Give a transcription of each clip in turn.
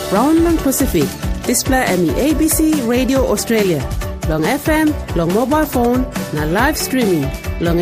Brown lang Pacific. Display ami ABC Radio Australia. Long FM, long mobile phone, na live streaming. Long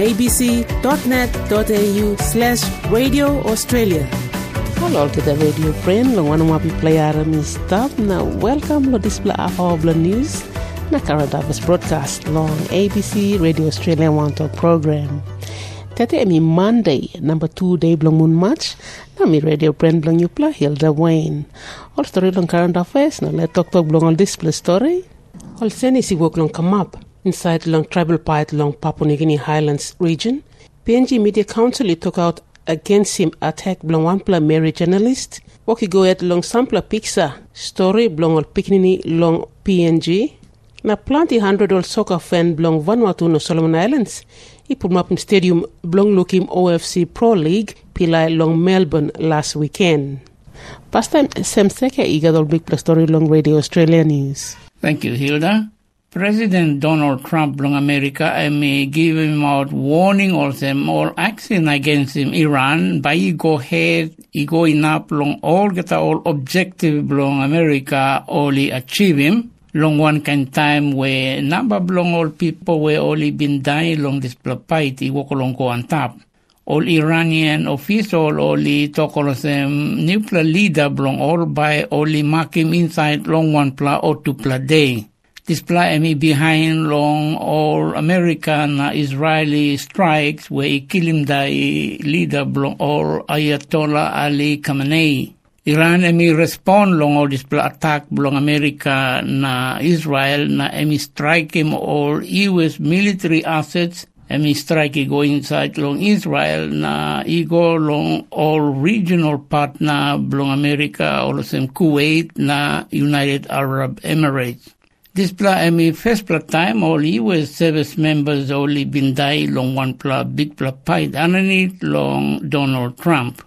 abc.net.au/Radio Australia. Hello to the radio friend. Long one more play mi stop. Now welcome to display of the news. Na current affairs broadcast long ABC Radio Australia One Talk program. Tete mi Monday, number 2 day belong moon March. Na mi radio friend belong Yupla Hilda Wayne. All story long current affairs. Now let talk belong all display story. All seni si work long come up inside long tribal part long Papua New Guinea Highlands region. PNG Media Council it took out against him attack belong one pla Mary journalist. Waki go at long sampler pizza story belong all picnini long PNG. Na plenty 100 old soccer fan belong Vanuatu no Solomon Islands. He put up in stadium belong Lukim OFC Pro League pilai long Melbourne last weekend. Past time Sam Seke igadol big plus story long Radio Australia News. Thank you, Hilda. President Donald Trump long America may give him out warning or them all action against him Iran by go ahead go enough long all get all objective long America only achieve him. Long one kind time where number long all people were only been dying long this fight, he walk along go on top. All Iranian official only talk all of them nuclear leader belong all by only mark him inside long one pla or 2 pla day. This pla me behind long all American Israeli strikes where he kill him the leader belong all Ayatollah Ali Khamenei. Iran emi respond long all this attack belong America na Israel na emi strike him all US military assets emi strike go inside long Israel na go long all regional partner belong America all of them Kuwait na United Arab Emirates. This emi first time all US service members only been die long one big fight underneath long Donald Trump.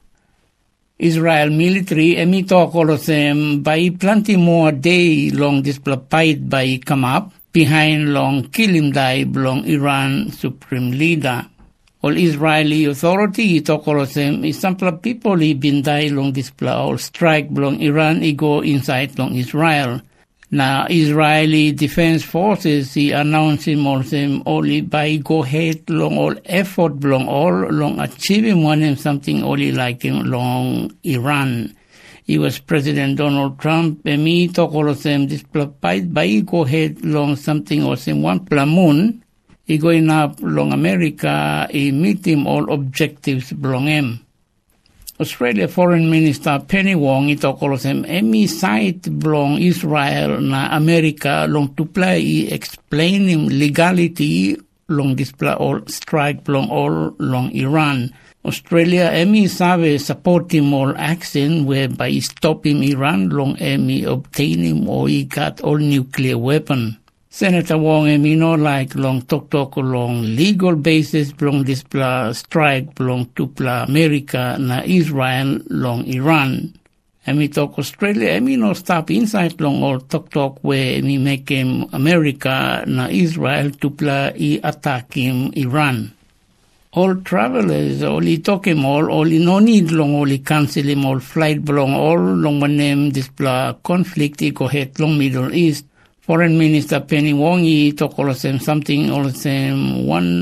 Israel military emi talk all of them by plenty more day long this fight by come up behind long kill him die belong Iran supreme leader. All Israeli authority talk all of them is some people he been die long this all strike belong Iran he go inside long Israel. Now Israeli defense forces he announced him all them only by go ahead long all effort belong all long achieving one him something only like him long Iran. He was President Donald Trump and me talk all of them this fight by go ahead long something or same one plamoon he going up long America he meet him all objectives belong him. Australia Foreign Minister Penny Wong he talk all of them any side belong Israel na America long to play explain him legality long display all strike belong all long Iran. Australia emi sabe support him all action whereby stop him Iran long emi obtain him or he got all nuclear weapon. Senator Wong emi no like long talk long legal basis belong this strike belong to America na Israel long Iran. Emi talk Australia emi no stop inside long all talk where emi make him America na Israel to attack him Iran. All travelers only talk him all no need long only cancel him all flight belong all long one name this conflict he go ahead long Middle East. Foreign Minister Penny Wong he talk all of them something all of them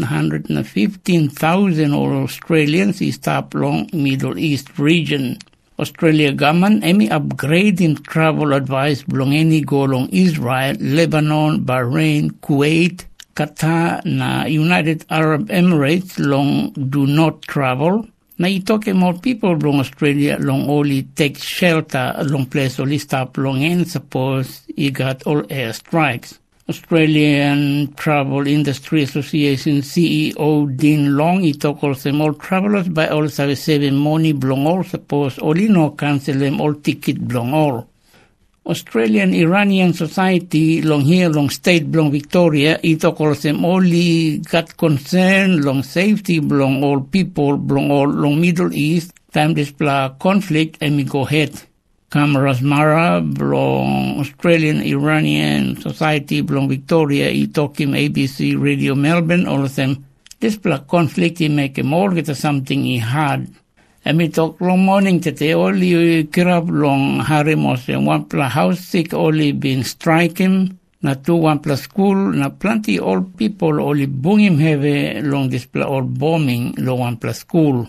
115,000 Australians he stop long Middle East region. Australia government emi upgrading travel advice belong any go long Israel, Lebanon, Bahrain, Kuwait, Qatar na United Arab Emirates long do not travel. Now you talk about people long Australia long only take shelter long place only stop long and suppose you got all air strikes. Australian Travel Industry Association CEO Dean Long he talk all them all travelers by all saving money belong all suppose only no cancel them all ticket belong all. Australian Iranian Society long here long state belong Victoria he talk all them only got concern long safety belong all people belong all long Middle East time this conflict and we go ahead. Cameras Mara belong Australian Iranian Society belong Victoria he talk him ABC Radio Melbourne all of them this conflict he make him all get something he had Emi talk long morning today, only kirap long harimos and one plus house sick only been striking, na 1 plus school, na plenty old people only bungim heavy long this or bombing long 1 plus school.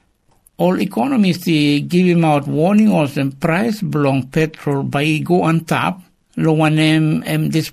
All economists give him out warning us and price belong petrol by go on top, long one this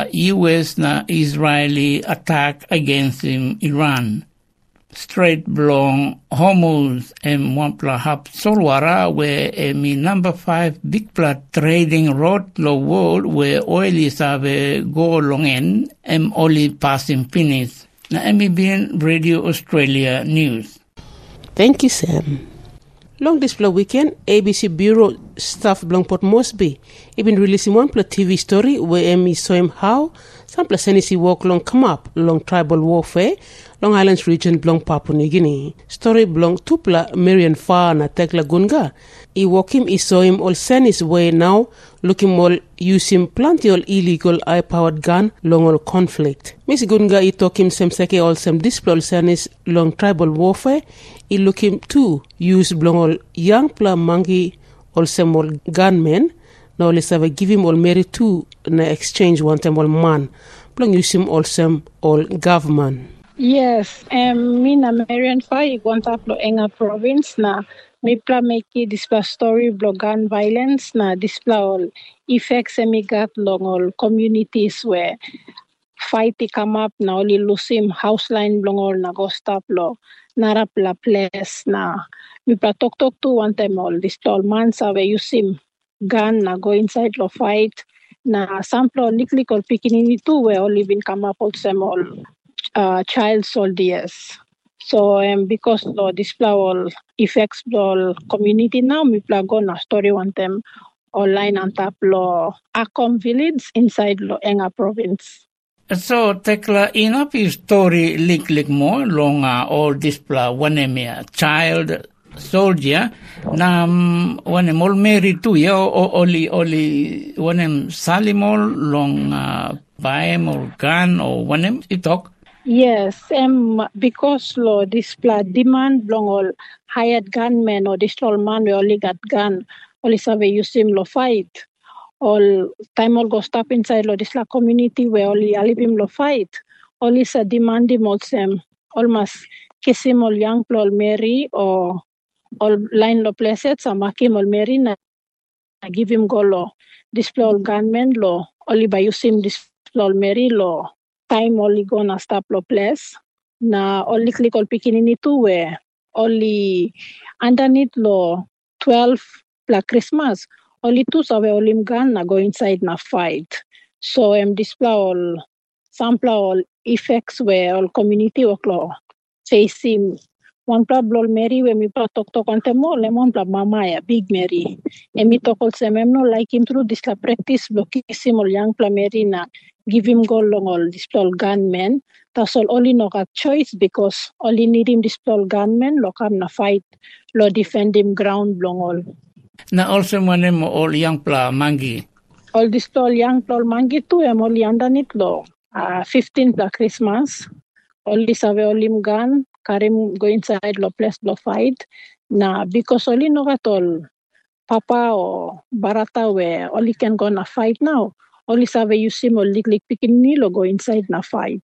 US na Israeli attack against Iran. Straight belong Hormuz and one hub Solwara where number 5 big trading road the world where oil is go long end and only passing finish. Na MBN Radio Australia News. Thank you, Sam. Long display weekend, ABC Bureau staff belong Port Moresby. Even releasing one TV story where Amy saw him how some Senisi walk long come up long tribal warfare, Long Islands region belong Papua New Guinea. Story belong Tupla Marian Fa na Tekla Gunga. I walk him, I saw him all Senis way now, looking all using plenty all illegal high-powered gun long all conflict. Miss Gunga I talk him some seke all some display all Senis long tribal warfare. I look him too use belong all young pla mangi all some all gunmen. Now let's have a give him all marry too na exchange one time all man. Belong use him all some all government. Yes, mi na Marian Fa igwanta plo Enga province na mi pla meki displa story blogan violence na displa all effects emigat long all communities where fight come up na oli lusim house line blong all na go stop lo narap la place na mi pla talk to one time all displa all man sa we usim gun na go inside lo fight na sample liklik all pikinini too where all been come up all some all child soldiers. So because lo display all effects all community now, mi plago na story one time online on top lo Akom village inside lo Enga province. So tekla inapi story lik mo long all display one child soldier na one all married to ya only one salimol long baem or gun or one itok. Yes, because lo display demand long all hired gunmen or distal man we only got gun, only save use him lo fight. All time all go stop inside lo disla community where only alip him lo fight. Only sa demand him also almost kiss him all young all marry or all line lo places sa makim all marry na give him go lo display all gunmen lo only by use him display all marry lo time only gonna stop lo place na only click all pikinini too where only underneath lo 12 la Christmas only two sawe olim gun na go inside na fight so display all sample all effects where all community work lo facing one problem Mary when we talk on them all one problem mama ya big Mary and me talk also no like him through this la practice blockism all young pla Mary na give him go long all this all gunmen that's all only no got choice because only need him this all gunmen lo come na fight lo defend him ground long all na also manem all young pla mangi all this all young pla mangi too am only underneath lo 15th la Christmas only save olim gun karim go inside lo place lo fight na because only no got all papa or barata where only can go na fight now only save you sim or lik pikin nilo go inside na fight.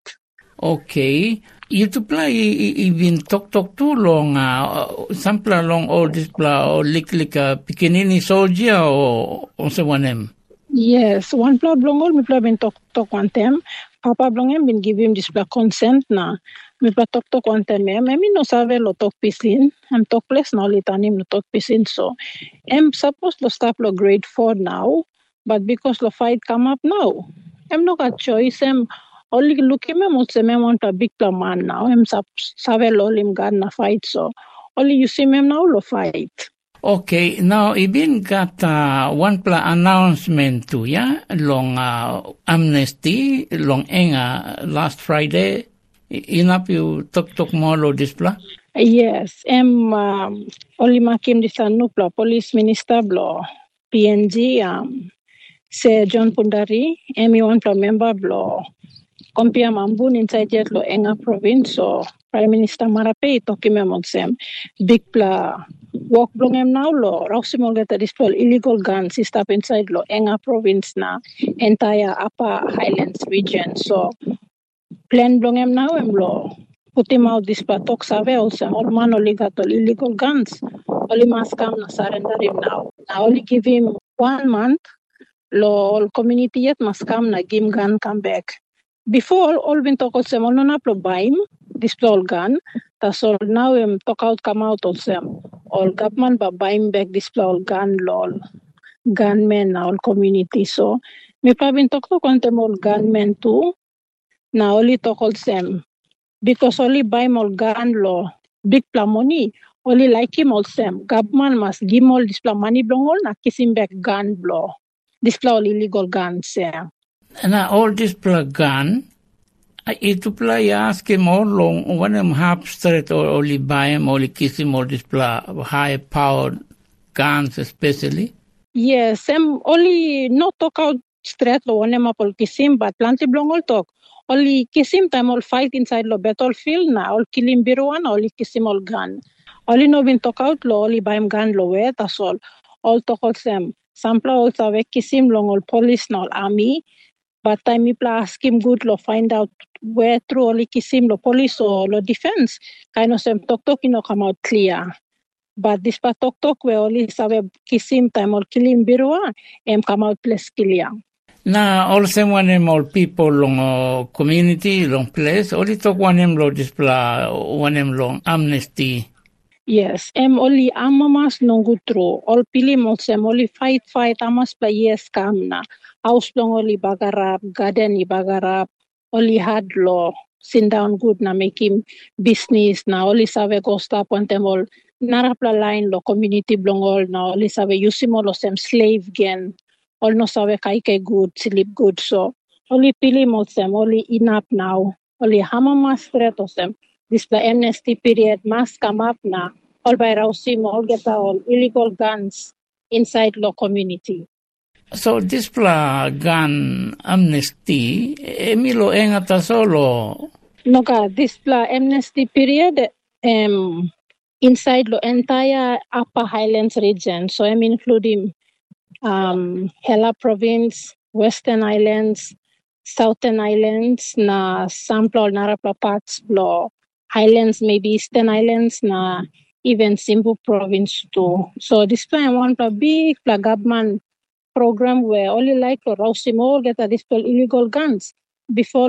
Okay, you to play even talk too long sample long all this pla or lik pikinini soldier or also one em. Yes, one pla blong all me pla been talk one time. Papa blong em been give him this pla consent na. Me pla talk one time em. Me no save lo talk pisin. Em talk place na ulit anim lo talk pisin so. Em supposed to stop lo grade 4 now. But because the fight come up now, I'm not got choice. I'm only looking at me want a big man now. I'm save all him gun na fight so only you see me now lo fight. Okay, now Ibin got one announcement too, yeah, long amnesty, long Enga last Friday. Inap you talk more lo display? Yes, only makim this nupla police minister blo PNG se John Pundari, one member blo kompia mambun inside yet lo Enga province so Prime Minister Marape talking sem big pla walk blong em now lo rausimol geta dispel illegal guns stop inside lo Enga province na entire Upper Highlands region. So plan blong em now em lo putim out displa talk save also all man only got all illegal guns. Only must come na surrender him now. Now only give him 1 month. Lo all community yet must come na give gun come back. Before all been talk also all no na pro baim this all gun. That's all now talk out come out also all government ba baim back this all gun lol gunmen na all community. So me pa been talk to kontem all gunmen too. Na only talk also because only baim all gun law big pla money. Only like him also government must give all this pla money blong all na kiss him back gun blow. This all illegal guns, yeah. And all this gun, itu pula ask him all long when him half straight or only buy him, only kiss him all this high powered guns especially. Yes, only not talk out straight lo when him all kiss him, but plenty blong all talk. Only kiss him time all fight inside lo battlefield na all kill him biruan, only kiss him all gun. Only no been talk out lo only buy him gun lo where that's all. All talk all same. Sampla also ve kisim long all police na all army, but time me pla ask him good lo find out where through only kisim lo police or lo defense. Kind of some talk no come out clear. But this pa talk where only save kisim time all kilim birua come out place clear. Na also one him all people long community long place only talk one him lo display one him long amnesty. Yes, only amamas nongutro. All pili mosem only fight amas pa yes kamna. House long only bagarap, garden i bagarap. Only hard law. Sit down good na make him business na only save go stop on them all. Narapla line lo community blong all na only save yusim all sem slave again. All no save kai good, sleep good. So only pili mosem only enough now. Only hamamas threat osem. This the amnesty period must come up now. All by Rausim, all get all illegal guns inside law community. So this gun amnesty, emilo engata solo. No, this amnesty period inside the entire Upper Highlands region. So I'm including Hela province, Western Islands, Southern Islands, na sample narapla parts law. Highlands, maybe Eastern Islands, na even Simbu province too. So this time one big government program where only like Rausim all get a this illegal guns before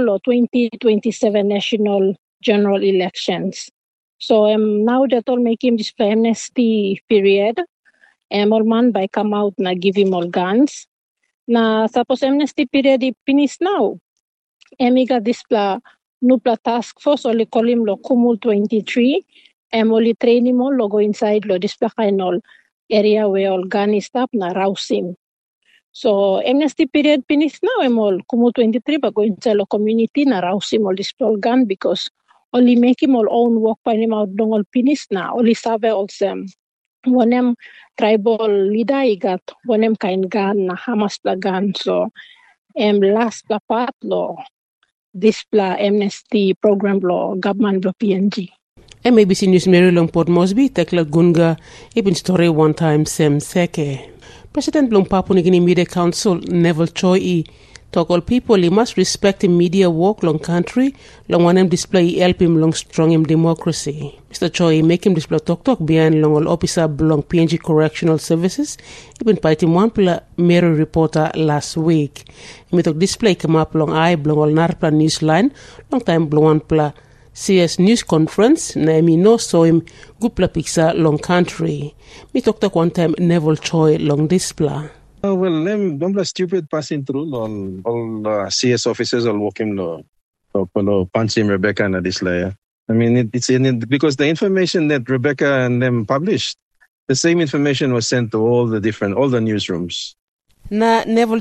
2027 national general elections. So now that all making this amnesty period, all man by come out na give him all guns. Na suppose amnesty period finish now. Emiga this Nupla task force only call him lo Kumul 23. Only train him all go inside lo display kind all area where all gun is stop na Rausim. So amnesty period finish now all Kumul 23 but go inside lo community na Rausim all display all gun because only make him all own work by him out dong all finish na only save all sem. One tribal leader I got one kind gun na Hamas pla gun so last pla part lo this amnesty program law government law PNG. MABC News Mary Long Port Mosby tekla gunga ibin story one time sem seke. President Blong Papua New Guinea Media Council Neville Choi talk all people he must respect him media work long country long one him display help him long strong him democracy. Mr. Choi make him display talk behind long all officer belong PNG Correctional Services ibin party one pla Mary reporter last week. He talk display come up long I belong all narpla news line long time belong one pla CS News Conference na mi no so him gupla pizza long country. Me talk one time Neville Choi long display. Well, them stupid passing through all CS officers all walking punch him Rebecca and this layer. I mean, it's in it because the information that Rebecca and them published, the same information was sent to all the newsrooms. Na Neville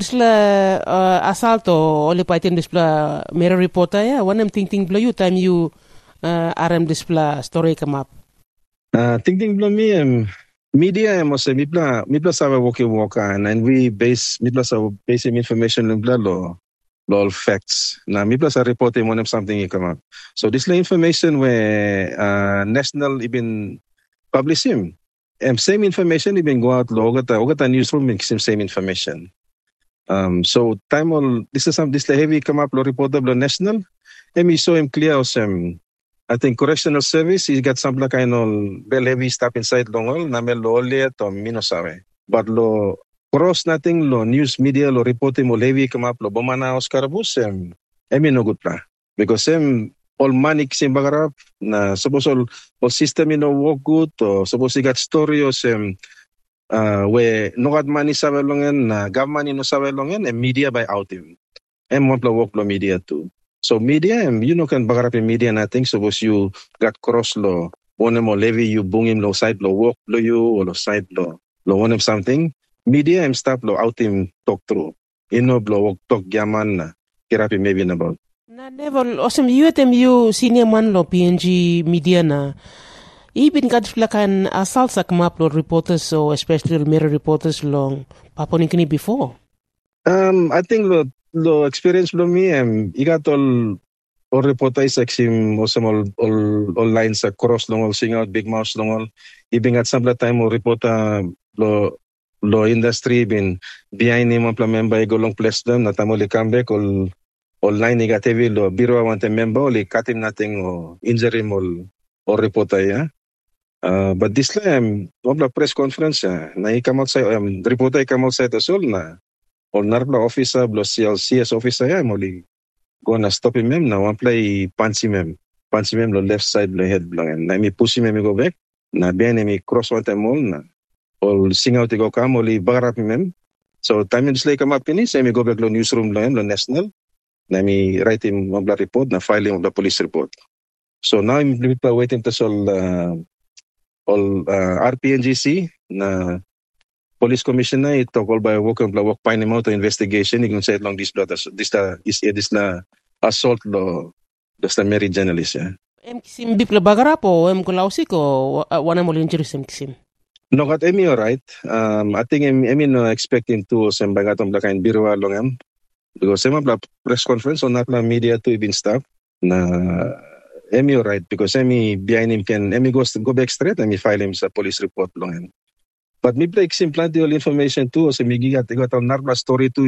assalto only paitin display mirror reporter ya one am thinking blow you time you RM display story come up. Thinking blow me media must say mipla sabe walk and we base mipla sabe base information in blood law all facts. Now, me plus a reporting one of something you come up. So this is information where national even publish him. And same information even go out lo ogata newsroom makes him same information. So time all this is some this heavy come up lo reportable national. And we saw him clear as I think correctional service he got some kind of bell heavy stop inside longol na mel lo liet or minosawe. But lo cross nothing lo news media lo reporting mo heavy come up lo bomana Oscar bus emi no good pa because all money sim bagarap na suppose all system work good or suppose he got story or where no got money sabe longen na government no sabe longen and media by out him mo work lo media too. So media can bagarap in media nothing suppose you got cross lo one mo levy you bung him lo side lo work lo you or lo side lo one of something media stop lo out him talk through blow work talk yaman na kirapi maybe about Na level awesome UTMU senior man lo PNG media na ibin kat flakan asal sa kamap lo reporters so especially mirror reporters long paponikini before. I think lo experience lo me igat all reporters exim all lines sa cross long all sing out big mouse long all ibin at some time all reporter lo industry bin behind him apla member igolong place them natamoli comeback all online igat heavy lo biro want a member li katim nating o injury mol or reporter ya. But this time wala press conference na ikamal sa reporter ikamal sa tasol na all narpla officer blo CS officer ya moli gonna stop him na one play punch him lo left side lo head blang na mi push him go back na bien mi cross one time all na all sing out go kam oli bagarap him so time in slay come up ni say mi go back lo newsroom lo national na mi write him mabla report na file him the police report. So now I'm waiting to all RPNGC na police commissioner ito call by work find him out investigation ignon say long this na assault lo the Mary journalist ya. Kisim bipla bagarap o kulausik o wana mo injury kisim. No kat emi alright. I think emi no expecting to sem bagatong blakain birwa long because ema press conference on not media to even stop na emi alright because emi behind him can emi go back straight emi file him sa police report long but me play plenty all information too so me got a narba story too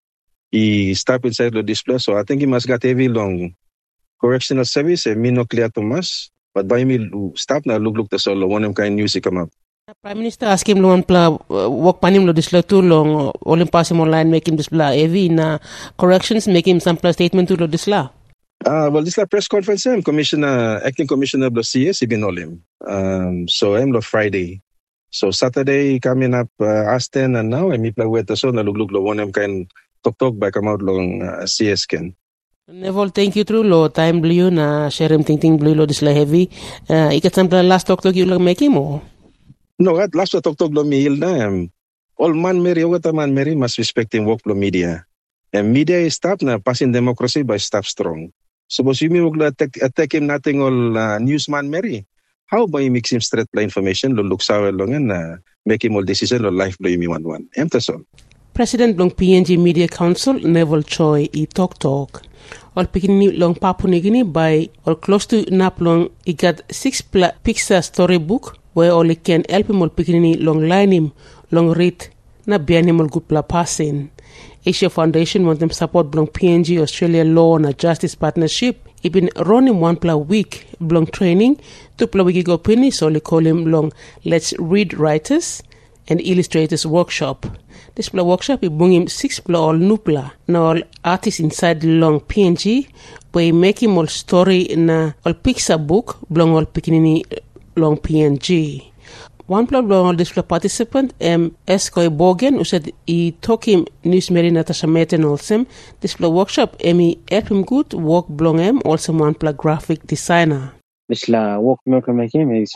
he stop inside the display so I think he must got heavy long correctional service me no clear to mas but by me stop na look the solo one of kind news come up. Prime Minister ask him lo work panim lo display too long all pass him online make him display heavy na corrections make him some statement to lo display. Well, this is a press conference. Acting Commissioner of the CS, he been all him. So I'm lo Friday. So Saturday coming up, Aston and now I meet with the son. I look lo one him kind talk by come out long CS can. Neville, thank you through lo time blue na share him thinking blue lo display heavy. Ikat sample last talk you lang make him o? No, at last talk lo mihil na. All man Mary, man Mary must respect him work lo media. And media is stop na passing democracy by stop strong. Suppose you will attack him nothing all newsman Mary. How about you mix him straight play information lo look sour long and make him all decision lo life blow me one. Emtasol. President long PNG Media Council Neville Choi talk. All pikini long papunigini by or close to nap long he got 6 picture storybook where only can help him all pikini long line him long read na bian him all good pla passing. Asia Foundation want them support belong PNG Australia Law and Justice Partnership. He been running one pla week belong training to pla wiki go pini so they call him long Let's Read Writers and Illustrators Workshop. This pla workshop he bring him 6 pla all new pla na all artists inside long PNG where he make him all story na all picture book belong all pikinini long PNG. One problem this participant Eskoy Bogen who said he took him news Mary Natasha Meten also this workshop help him good work belong also one graphic designer. This work making is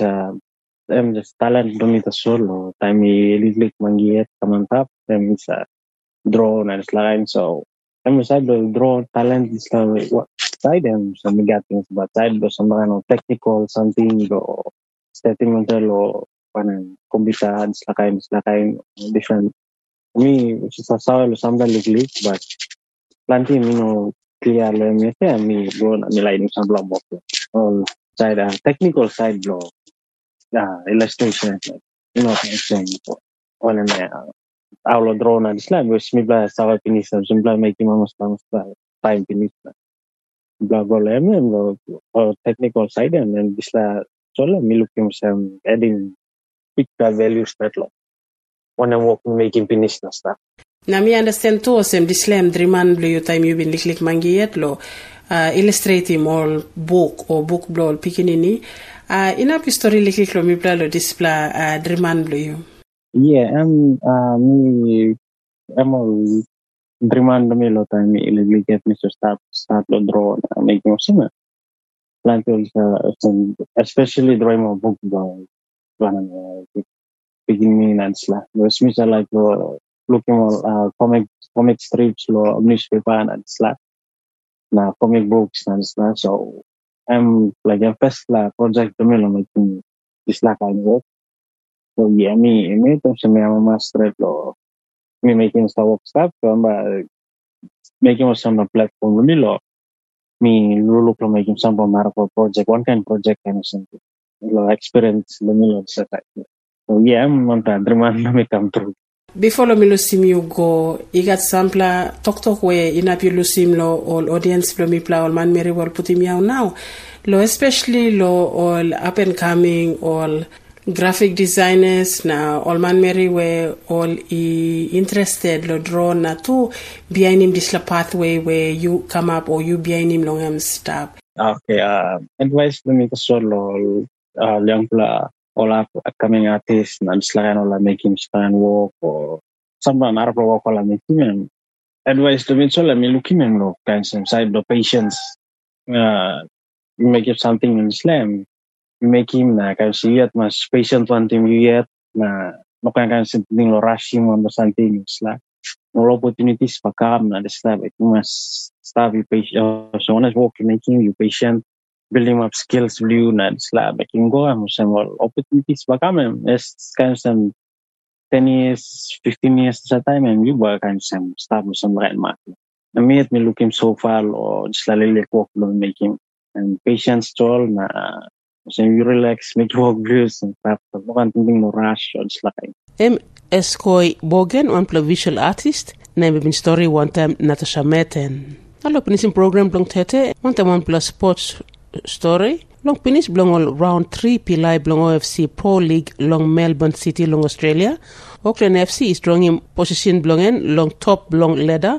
just talent domita solo time little mangiet kamantap is draw and line so side draw talent is what side and some things but side some kind of technical something or setting until or computer different me which is a soil something like but planting clear me go na line sa blog mo all side technical side blog illustration saying on aulo drone and slam which me bla sa pinis sa bla making mo sa time pinis blog technical side and then disla solo me looking some adding picture values that lo when I'm working making finish na stuff. Na mi understand to sem dislam driman blue time you been liklik mangiet lo illustrating all book or book blog pikinini ina story liklik lo mi bla lo display driman blue. Yeah, I'm all driman me lo time illik get me to start lo draw making some plant especially drawing more book blog plan beginning and slash was me like looking all comic strips lo newspaper and slash na comic books and slash so I'm like a first project to me making this kind of work so yeah me to sa master lo me making stuff so I'm making some platform me lo me look lo making some marvel project one kind project kind of something lo experience lo me lo sa so yeah I'm on the dream na me come through. Before lo milusim you go, igat sampla talk where inap you lusim lo all audience lo mipla all man meri wal putim yaw now. Lo especially lo all up and coming all graphic designers na all man meri where all interested lo draw na tu behind him this la pathway where you come up or you behind him long stop. Okay, advice lo mi kasolo yang pula all upcoming artists na selain all making span work or someone arap work all making advice to me so let me looking lo kind some side the patience you make it something in slam you make him na kind see yet mas patient one thing you yet na no kind something lo rushing on something slam no opportunities pa kam na slam it must start you patient so when I work making you patient building up skills blue and slab making go and some opportunities become as kind of some 10 years 15 years at a time and you work and some start with some right market I made me looking so far or just a little work making and patience toll na so you relax make work blues and stuff no no rush or just like Escoy Bogen one visual artist name been story one time Natasha Meten allo pinisim program blong tete one time one plus sports story long finish belong all round 3 pilai belong OFC Pro League long Melbourne City long Australia. Auckland FC is strong in position belonging long top long ladder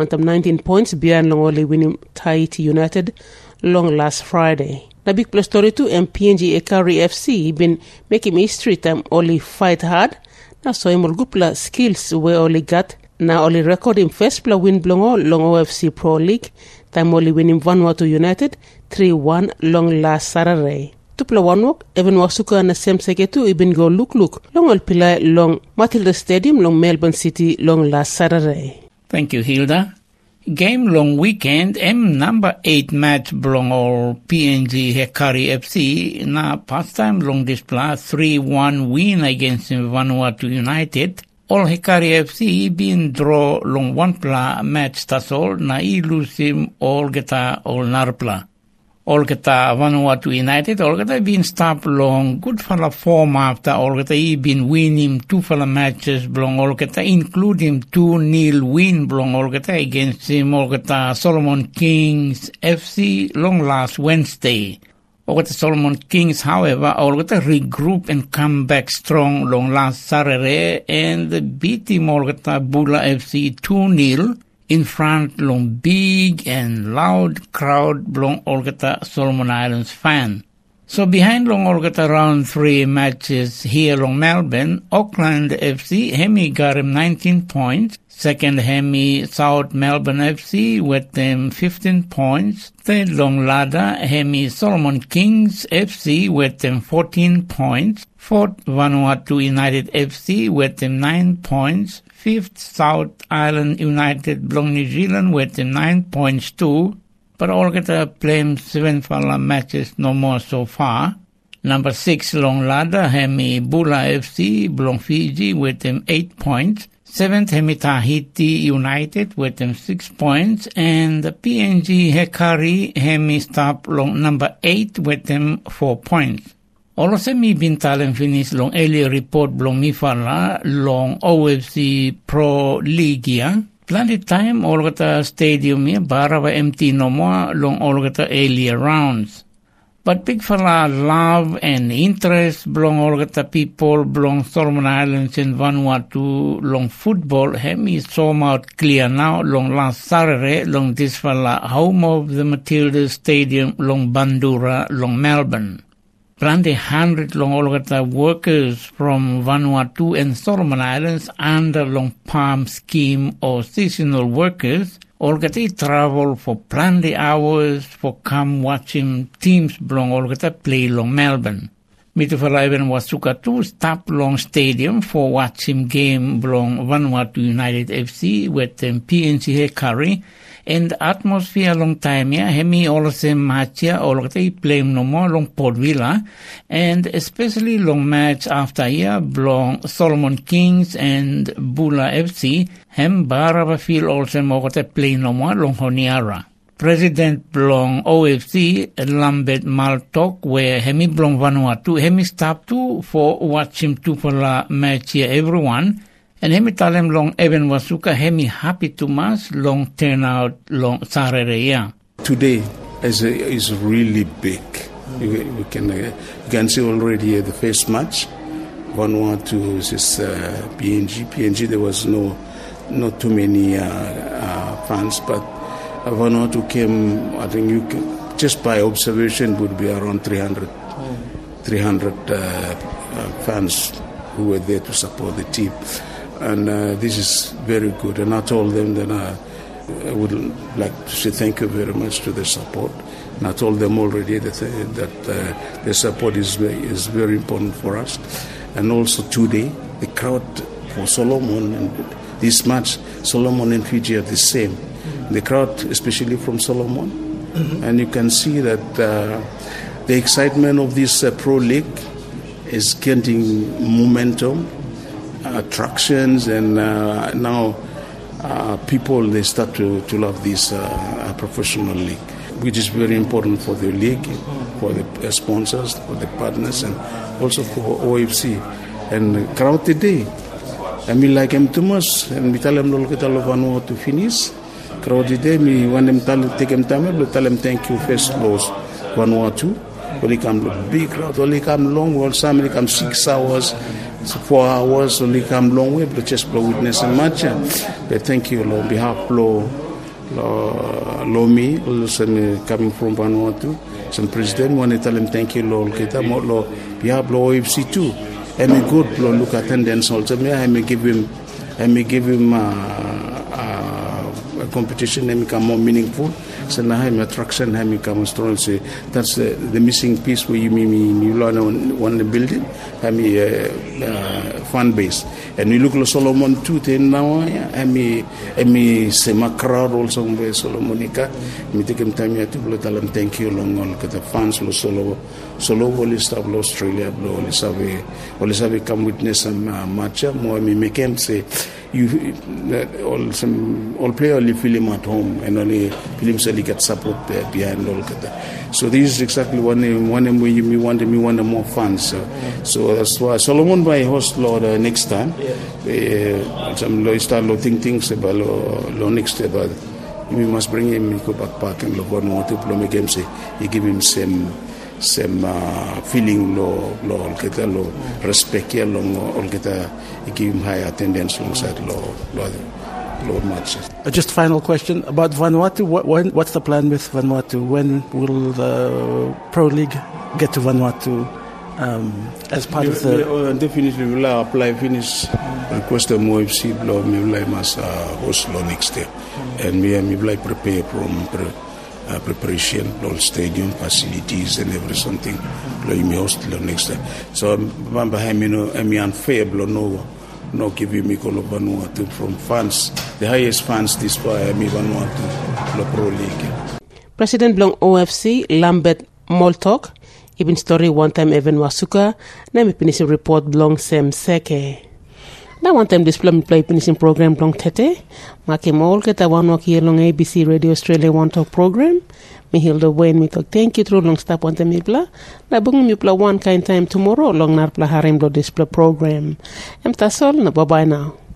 19 points behind long only winning Tahiti United long last Friday. The big plus story too PNG Ekari FC been making history time only fight hard. Now so him gupla skills we only got now only record in first play win belong long OFC Pro League time only winning Vanuatu United 3-1 long last Saturday. Tupla wanwok even wasuka na same seketu ibin go look long al pilai long Matilda Stadium long Melbourne City long last Saturday. Thank you, Hilda. Game long weekend number 8 match belong all PNG Hekari FC na pastime long display 3-1 win against Vanuatu United. All Hekari FC been draw long one pla match tasol na ilusim all geta all narpla. All geta Vanuatu United all geta been stop long good fala form after all geta been winning 2 fala matches belong all geta including 2-0 win belong all geta against him all geta Solomon Kings FC long last Wednesday. All the Solomon Kings, however, all got to regroup and come back strong long last Saturday and beat him all got Bula FC 2-0 in front long big and loud crowd long all got Solomon Islands fan. So behind long all got round 3 matches here long Melbourne, Auckland FC Hemi got him 19 points. Second Hemi South Melbourne FC with them 15 points. Third long ladder Hemi Solomon Kings FC with them 14 points. Fourth Vanuatu United FC with them 9 points. Fifth South Island United belong New Zealand with them 9 points too. But all get playing 7 fala matches no more so far. Number 6 long ladder Hemi Bula FC belong Fiji with them 8 points. Seventh, hemi Tahiti United with them 6 points, and the PNG Hekari hemi stop long number 8 with them 4 points. Also mi bintalen finish long early report long mi fala long OFC Pro League. Plenty time all gata stadium here barava empty no more long all gata earlier rounds. But big fella love and interest belong all the people belong Solomon Islands and Vanuatu long football hemi so out clear now long last Saturday long this fella home of the Matilda Stadium long Bandura long Melbourne. Plenty 100 long all the workers from Vanuatu and Solomon Islands under long palm scheme or seasonal workers Olgata travel for plenty hours for come watching teams belong Olgata play long Melbourne. Mitufalaven was to stop long stadium for watching game belong Vanuatu United FC with them PNG Hekari and atmosphere long time ya hemi olse matcha Olgata play no more long Port Villa and especially long match after ya belong Solomon Kings and Bula FC hem barava feel also mogota play no more long Honiara. President belong OFC Lambert Maltok where hemi belong Vanuatu hemi stop to for watching tupala match here everyone and hemi talem long even wasuka hemi happy to mas long turnout long Saturday. Today is really big. You can see already the first match Vanuatu is PNG there was not too many fans, but Vanuatu came, I think you can, just by observation would be around 300 fans who were there to support the team. And this is very good. And I told them that I would like to say thank you very much to the support. And I told them already that the support is very important for us. And also today, the crowd for Solomon and this match, Solomon and Fiji are the same. The crowd, especially from Solomon, and you can see that the excitement of this Pro League is getting momentum, attractions, and now people they start to love this professional league, which is very important for the league, for the sponsors, for the partners, and also for OFC. And crowd today, I mean, like I'm Thomas, and we tell them to finish. Crowd today, me want them take them time, but tell them thank you first, Los Vanuatu. Only come big crowd, only come long, well, some come 6 hours, 4 hours, only come long way, but just for witness and match. But thank you, on behalf of Lomi, also coming from Vanuatu, some president, want to tell them thank you, Lord, behalf of OFC too. I may good look attendance also. I may give him a competition. I become more meaningful. So now I'm attraction. I become strong. So that's the missing piece where you learn on the building. I mean fan base. And you look at Solomon too. Then now I may say my crowd also where Solomonica. Me take him time here to tell them thank you long on the fans lo Solo will stop Australia. Will have come witness some match. More me make him say you all play only film at home and only film so get support behind all that. So this is exactly one way you want more fans. So that's why Solomon by host Lord next time. Some law start think things about law next year, but we must bring him go back and look on what to make him say you give him same feeling lo respect here long all get give him high attendance alongside lo matches. Just final question about Vanuatu. What's the plan with Vanuatu? When will the Pro League get to Vanuatu as part of the? Definitely will apply finish request the OFC blow me will must host next year, and me will prepare from preparation, all stadium facilities and everything. Like me host next year. So I'm unfair no give me call Vanuatu from fans, the highest fans this far me Vanuatu Pro League. President Blong OFC Lambert Moltok Ibn story one time even wasuka na mipinisi report Blong Sem Seke. Na one time display me play finishing program long tete. Maki mol kita one walk here long ABC Radio Australia One Talk program. Me hilda wen me talk thank you through long stop on the mipla. Na bung me pla one kind time tomorrow long nar pla harem lo display program. Em tasol na bye bye now.